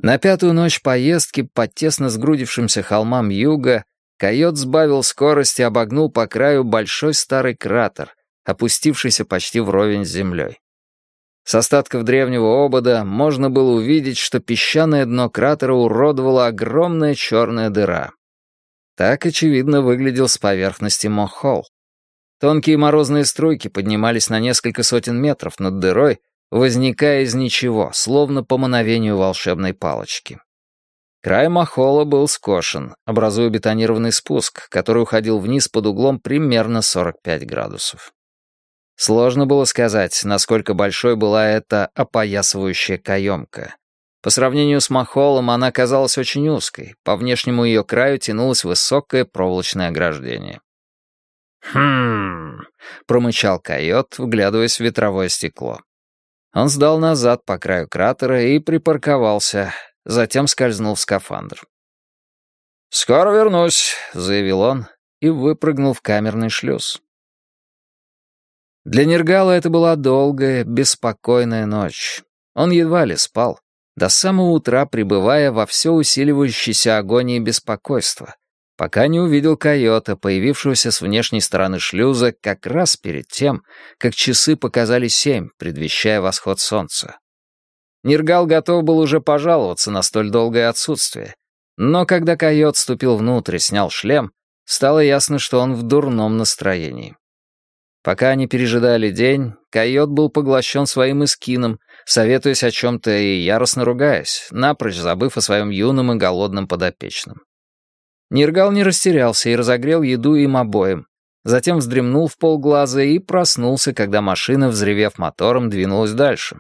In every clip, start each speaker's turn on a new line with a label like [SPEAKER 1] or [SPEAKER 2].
[SPEAKER 1] На пятую ночь поездки по тесно сгрудившимся холмам юга койот сбавил скорость и обогнул по краю большой старый кратер, опустившийся почти вровень с землей. С остатков древнего обода можно было увидеть, что песчаное дно кратера уродовала огромная черная дыра. Так, очевидно, выглядел с поверхности Мохолл. Тонкие морозные струйки поднимались на несколько сотен метров над дырой, возникая из ничего, словно по мановению волшебной палочки. Край Мохолла был скошен, образуя бетонированный спуск, который уходил вниз под углом примерно 45 градусов. Сложно было сказать, насколько большой была эта опоясывающая каемка. По сравнению с Мохоллом она казалась очень узкой, по внешнему ее краю тянулось высокое проволочное ограждение. Промычал койот, вглядываясь в ветровое стекло. Он сдал назад по краю кратера и припарковался, затем скользнул в скафандр. «Скоро вернусь», — заявил он и выпрыгнул в камерный шлюз. Для Нергала это была долгая, беспокойная ночь. Он едва ли спал, до самого утра пребывая во все усиливающейся агонии беспокойства, пока не увидел койота, появившегося с внешней стороны шлюза как раз перед тем, как часы показали 7, предвещая восход солнца. Нергал готов был уже пожаловаться на столь долгое отсутствие, но когда койот ступил внутрь и снял шлем, стало ясно, что он в дурном настроении. Пока они пережидали день, койот был поглощен своим эскином, советуясь о чем-то и яростно ругаясь, напрочь забыв о своем юном и голодном подопечном. Нергал не растерялся и разогрел еду им обоим, затем вздремнул в полглаза и проснулся, когда машина, взревев мотором, двинулась дальше.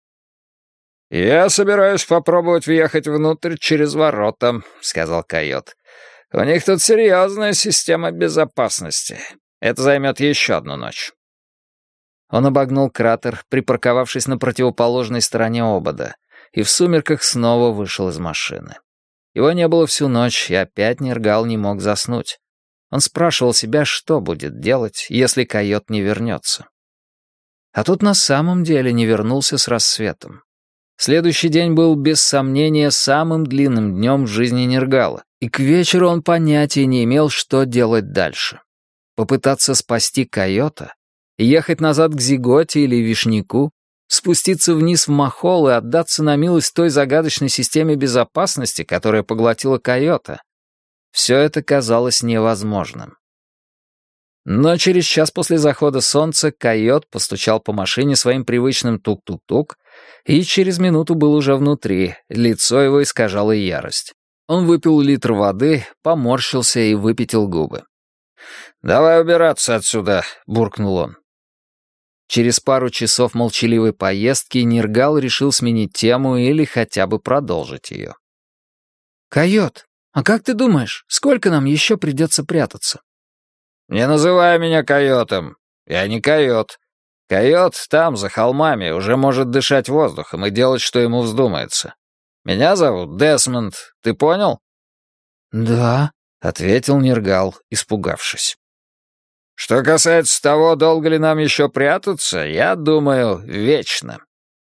[SPEAKER 1] «Я собираюсь попробовать въехать внутрь через ворота», — сказал койот. «У них тут серьезная система безопасности. Это займет еще одну ночь». Он обогнул кратер, припарковавшись на противоположной стороне обода, и в сумерках снова вышел из машины. Его не было всю ночь, и опять Нергал не мог заснуть. Он спрашивал себя, что будет делать, если койот не вернется. А тут на самом деле не вернулся с рассветом. Следующий день был, без сомнения, самым длинным днем в жизни Нергала, и к вечеру он понятия не имел, что делать дальше. Попытаться спасти койота? Ехать назад к Зиготе или Вишняку? Спуститься вниз в Мохолл и отдаться на милость той загадочной системе безопасности, которая поглотила койота? Все это казалось невозможным. Но через час после захода солнца койот постучал по машине своим привычным тук-тук-тук, и через минуту был уже внутри, лицо его искажало ярость. Он выпил литр воды, поморщился и выпятил губы. «Давай убираться отсюда», — буркнул он. Через пару часов молчаливой поездки Нергал решил сменить тему или хотя бы продолжить ее. «Койот, а как ты думаешь, сколько нам еще придется прятаться?» «Не называй меня койотом. Я не койот. Койот там, за холмами, уже может дышать воздухом и делать, что ему вздумается. Меня зовут Десмонд, ты понял?» «Да», — ответил Нергал, испугавшись. «Что касается того, долго ли нам еще прятаться, я думаю, вечно».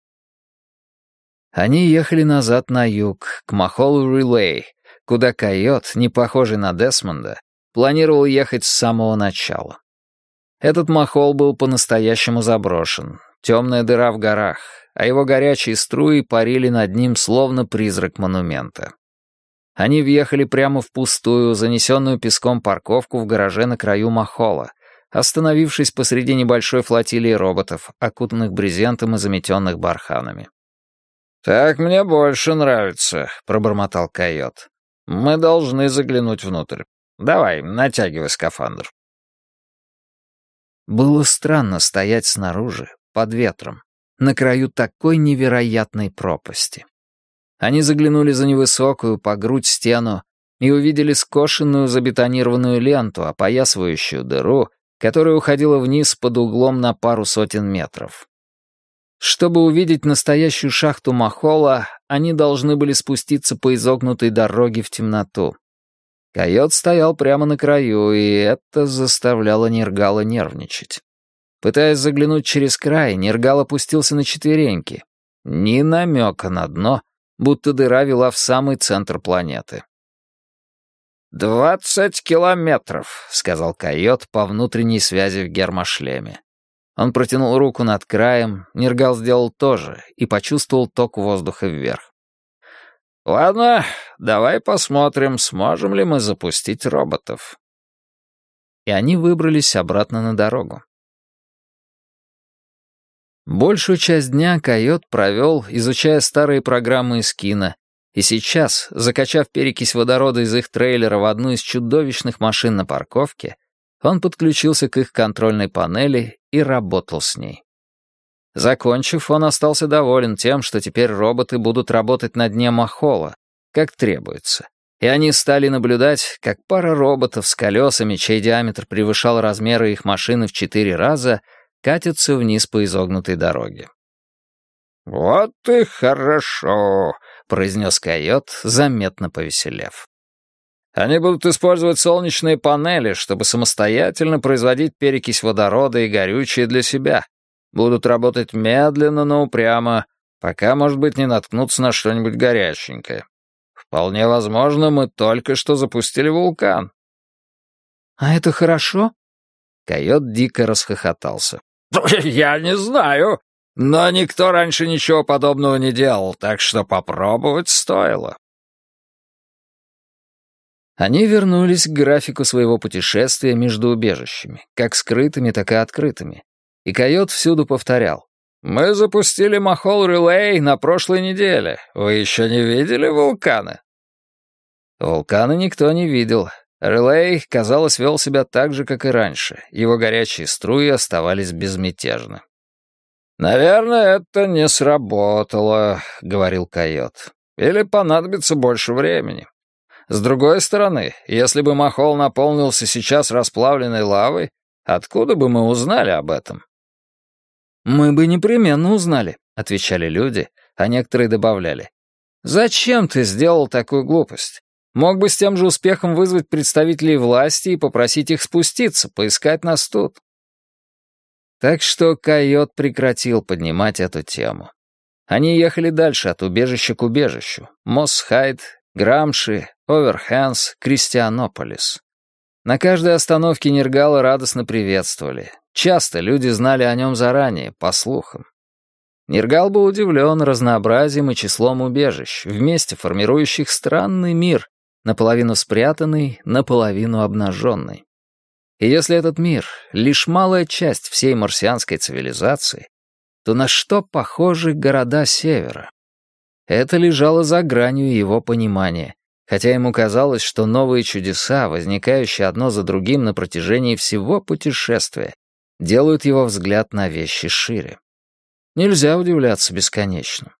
[SPEAKER 1] Они ехали назад на юг, к Мохолл-Рилей, куда койот, не похожий на Десмонда, планировал ехать с самого начала. Этот Мохолл был по-настоящему заброшен, темная дыра в горах, а его горячие струи парили над ним, словно призрак монумента. Они въехали прямо в пустую, занесенную песком парковку в гараже на краю Мохолла, остановившись посреди небольшой флотилии роботов, окутанных брезентом и заметенных барханами. «Так мне больше нравится», — пробормотал койот. «Мы должны заглянуть внутрь. Давай, натягивай скафандр». Было странно стоять снаружи, под ветром, на краю такой невероятной пропасти. Они заглянули за невысокую, по грудь стену, и увидели скошенную забетонированную ленту, опоясывающую дыру, которая уходила вниз под углом на пару сотен метров. Чтобы увидеть настоящую шахту Мохолла, они должны были спуститься по изогнутой дороге в темноту. Койот стоял прямо на краю, и это заставляло Нергала нервничать. Пытаясь заглянуть через край, Нергал опустился на четвереньки. Ни намека на дно, будто дыра вела в самый центр планеты. 20 километров», — сказал койот по внутренней связи в гермошлеме. Он протянул руку над краем, Нергал сделал то же и почувствовал ток воздуха вверх. «Ладно, давай посмотрим, сможем ли мы запустить роботов». И они выбрались обратно на дорогу. Большую часть дня койот провел, изучая старые программы из кино, и сейчас, закачав перекись водорода из их трейлера в одну из чудовищных машин на парковке, он подключился к их контрольной панели и работал с ней. Закончив, он остался доволен тем, что теперь роботы будут работать на дне Махола, как требуется. И они стали наблюдать, как пара роботов с колесами, чей диаметр превышал размеры их машины в 4 раза, катятся вниз по изогнутой дороге. «Вот и хорошо», — произнес койот, заметно повеселев. «Они будут использовать солнечные панели, чтобы самостоятельно производить перекись водорода и горючее для себя. Будут работать медленно, но упрямо, пока, может быть, не наткнутся на что-нибудь горяченькое. Вполне возможно, мы только что запустили вулкан».
[SPEAKER 2] «А это хорошо?»
[SPEAKER 1] Койот дико расхохотался.
[SPEAKER 3] «Я не знаю, но никто раньше ничего подобного не делал, так что попробовать стоило».
[SPEAKER 1] Они вернулись к графику своего путешествия между убежищами, как скрытыми, так и открытыми. И койот всюду повторял. «Мы запустили Махол Релей на прошлой неделе. Вы еще не видели вулкана?» Вулкана никто не видел. Релей, казалось, вел себя так же, как и раньше. Его горячие струи оставались безмятежны. «Наверное, это не сработало», — говорил койот. «Или понадобится больше времени. С другой стороны, если бы Махол наполнился сейчас расплавленной лавой, откуда бы мы узнали об этом?»
[SPEAKER 2] «Мы бы непременно узнали», — отвечали люди, а некоторые добавляли.
[SPEAKER 1] «Зачем ты сделал такую глупость? Мог бы с тем же успехом вызвать представителей власти и попросить их спуститься, поискать нас тут». Так что койот прекратил поднимать эту тему. Они ехали дальше от убежища к убежищу. Мосс-Хайд, Грамши, Оверхэнс, Кристианополис. На каждой остановке Нергала радостно приветствовали. Часто люди знали о нем заранее, по слухам. Нергал был удивлен разнообразием и числом убежищ, вместе формирующих странный мир, наполовину спрятанный, наполовину обнаженный. И если этот мир — лишь малая часть всей марсианской цивилизации, то на что похожи города Севера? Это лежало за гранью его понимания, хотя ему казалось, что новые чудеса, возникающие одно за другим на протяжении всего путешествия, делают его взгляд на вещи шире. Нельзя удивляться бесконечно.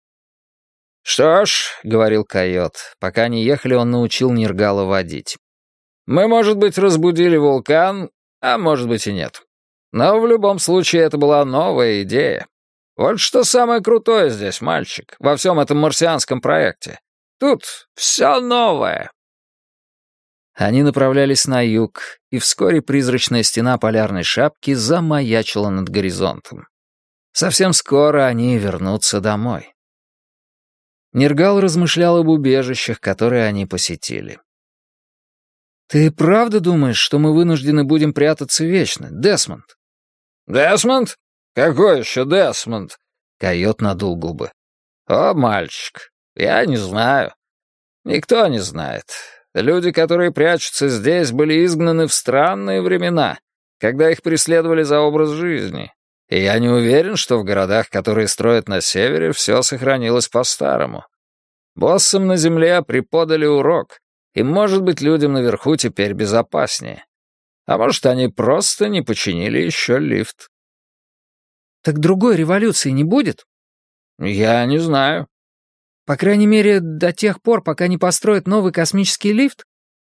[SPEAKER 1] «Что ж», — говорил койот, пока они ехали, он научил Нергала водить. «Мы, может быть, разбудили вулкан, а может быть и нет. Но в любом случае это была новая идея. Вот что самое крутое здесь, мальчик, во всем этом марсианском проекте. Тут все новое». Они направлялись на юг, и вскоре призрачная стена полярной шапки замаячила над горизонтом. Совсем скоро они вернутся домой. Нергал размышлял об убежищах, которые они посетили. «Ты правда думаешь, что мы вынуждены будем прятаться вечно, Десмонд?»
[SPEAKER 3] «Десмонд? Какой еще Десмонд?»
[SPEAKER 1] Койот надул губы.
[SPEAKER 3] «О, мальчик, я не знаю. Никто не знает. Люди, которые прячутся здесь, были изгнаны в странные времена, когда их преследовали за образ жизни. И я не уверен, что в городах, которые строят на севере, все сохранилось по-старому. Боссам на земле преподали урок, и, может быть, людям наверху теперь безопаснее. А может, они просто не починили еще лифт».
[SPEAKER 2] «Так другой революции не будет?»
[SPEAKER 3] «Я не знаю».
[SPEAKER 2] «По крайней мере, до тех пор, пока не построят новый космический лифт?»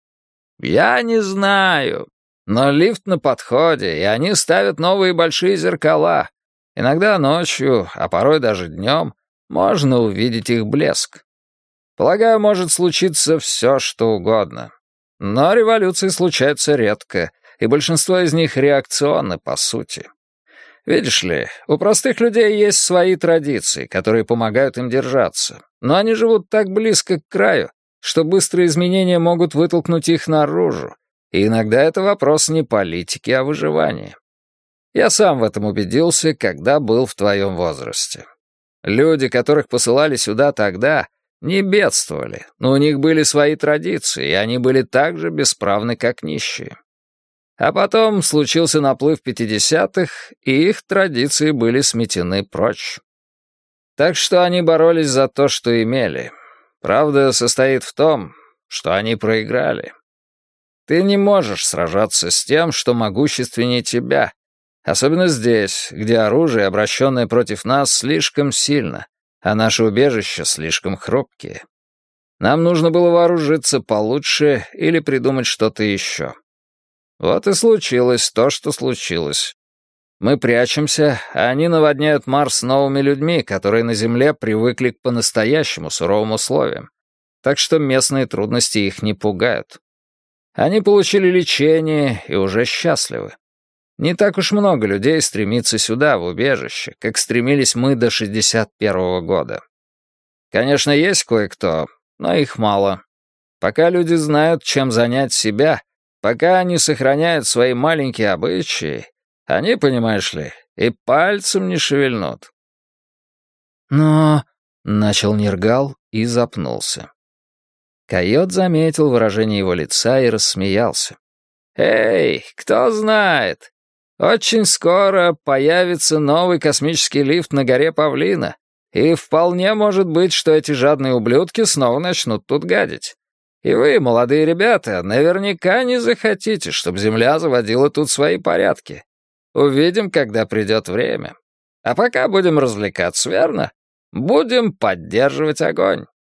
[SPEAKER 3] «Я не знаю. Но лифт на подходе, и они ставят новые большие зеркала. Иногда ночью, а порой даже днем, можно увидеть их блеск. Полагаю, может случиться все, что угодно. Но революции случаются редко, и большинство из них реакционны по сути. Видишь ли, у простых людей есть свои традиции, которые помогают им держаться, но они живут так близко к краю, что быстрые изменения могут вытолкнуть их наружу, и иногда это вопрос не политики, а выживания. Я сам в этом убедился, когда был в твоем возрасте. Люди, которых посылали сюда тогда, не бедствовали, но у них были свои традиции, и они были так же бесправны, как нищие. А потом случился наплыв 50-х, и их традиции были сметены прочь. Так что они боролись за то, что имели. Правда состоит в том, что они проиграли. Ты не можешь сражаться с тем, что могущественнее тебя, особенно здесь, где оружие, обращенное против нас, слишком сильно, а наши убежища слишком хрупкие. Нам нужно было вооружиться получше или придумать что-то еще. Вот и случилось то, что случилось. Мы прячемся, а они наводняют Марс новыми людьми, которые на Земле привыкли к по-настоящему суровым условиям, так что местные трудности их не пугают. Они получили лечение и уже счастливы. Не так уж много людей стремится сюда, в убежище, как стремились мы до 61-го года. Конечно, есть кое-кто, но их мало. Пока люди знают, чем занять себя, пока они сохраняют свои маленькие обычаи, они, понимаешь ли, и пальцем не шевельнут.
[SPEAKER 2] Но... — начал Нергал и запнулся. Койот заметил выражение его лица и рассмеялся.
[SPEAKER 3] «Эй, кто знает, очень скоро появится новый космический лифт на горе Павлина, и вполне может быть, что эти жадные ублюдки снова начнут тут гадить. И вы, молодые ребята, наверняка не захотите, чтобы Земля заводила тут свои порядки. Увидим, когда придет время. А пока будем развлекаться, верно? Будем поддерживать огонь».